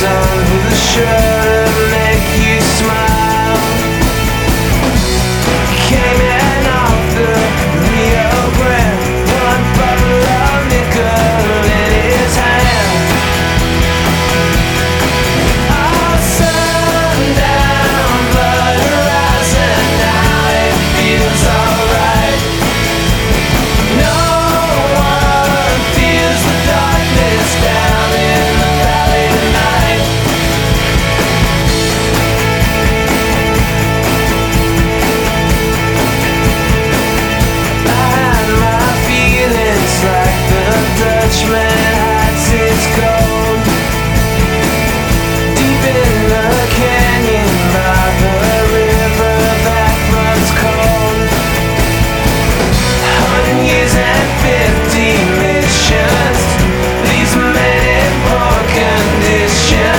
person who's sure to make you smile. Came in off the Rio Grande, one bottle of nickel in his hand. All sundown, blood horizon, now it feels alright. No one feels the darkness down in the valley tonight. I had my feelings like the Dutchman hides his gold. Deep in the canyon by the river that runs cold. 100 years and 50 missions leaves men in poor condition.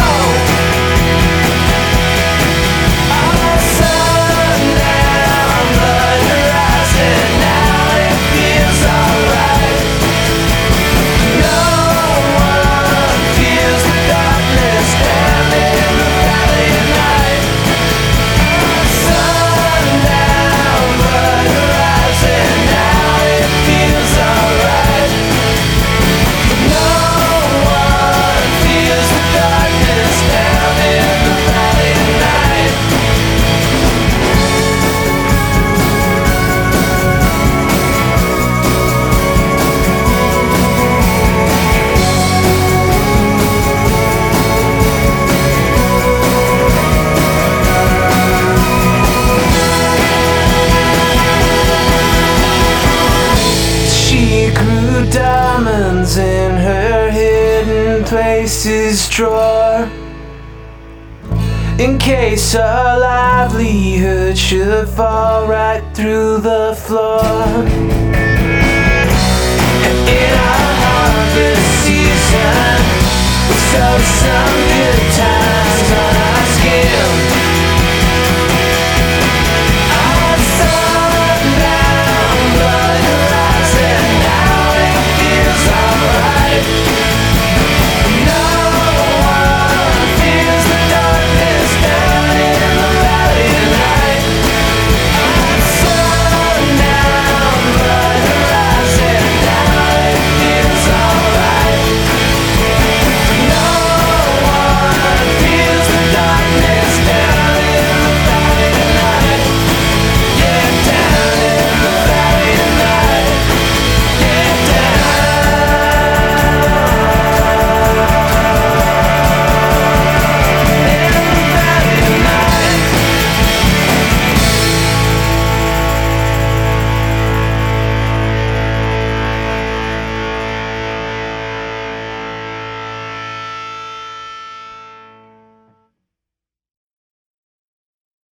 All sundown, blood horizon, now it feels alright. No one feels the darkness down in the valley at night. Sundown, blood horizon, now it feels alright. No one feels the darkness down in the valley at night. She grew diamonds in her hidden places drawer, in case her livelihood should fall right through the floor.